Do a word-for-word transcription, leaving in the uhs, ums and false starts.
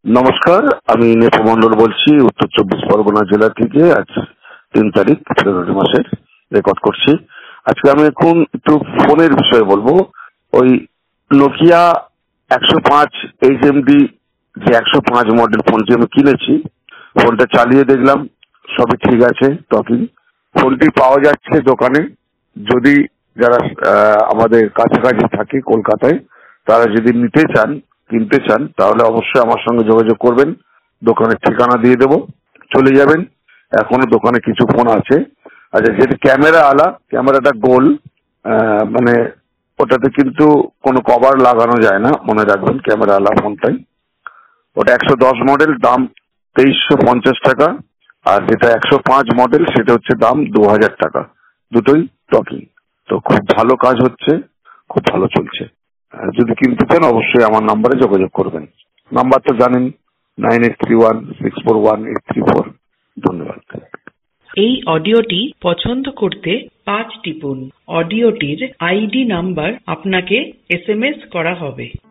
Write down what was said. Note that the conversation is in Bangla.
নমস্কার, আমি নেপু মন্ডল বলছি উত্তর চব্বিশ পরগনা জেলা থেকে। আজ তিন তারিখ ফেব্রুয়ারি মাসের রেকর্ড করছি। আজকে আমি এখন একটু ফোনের বিষয়ে বলবো। ওই নোকিয়া একশো পাঁচ এইচ এম ডি যে একশো পাঁচ মডেল ফোনটি আমি কিনেছি, ফোনটা চালিয়ে দেখলাম সবই ঠিক আছে, টকিং। ফোনটি পাওয়া যাচ্ছে দোকানে। যদি যারা আমাদের কাছাকাছি থাকে কলকাতায়, তারা যদি নিতে চান, কিনতে চান, তাহলে অবশ্যই আমার সঙ্গে যোগাযোগ করবেন। দোকানের ঠিকানা দিয়ে দেবো, চলে যাবেন। এখনো দোকানে কিছু ফোন আছে। আচ্ছা, যেটা ক্যামেরা আলা, ক্যামেরাটা গোল, মানে ওটাতে কিন্তু কোনো কভার লাগানো যায় না, মনে রাখবেন। ক্যামেরা আলা ফোনটাই, ওটা একশো দশ মডেল, দাম তেইশশো পঞ্চাশ টাকা। আর যেটা একশো পাঁচ মডেল সেটা হচ্ছে দাম দু হাজার টাকা। দুটোই টকিং। তো খুব ভালো কাজ হচ্ছে, খুব ভালো চলছে। যদি কিনতে চান অবশ্যই আমার নাম্বারে যোগাযোগ করবেন। নাম্বার তো জানেন, nine eight three one six four one eight three four. ধন্যবাদ। এই অডিওটি পছন্দ করতে পাঁচ টিপুন। অডিওটির আইডি নাম্বার আপনাকে এস এম এস করা হবে।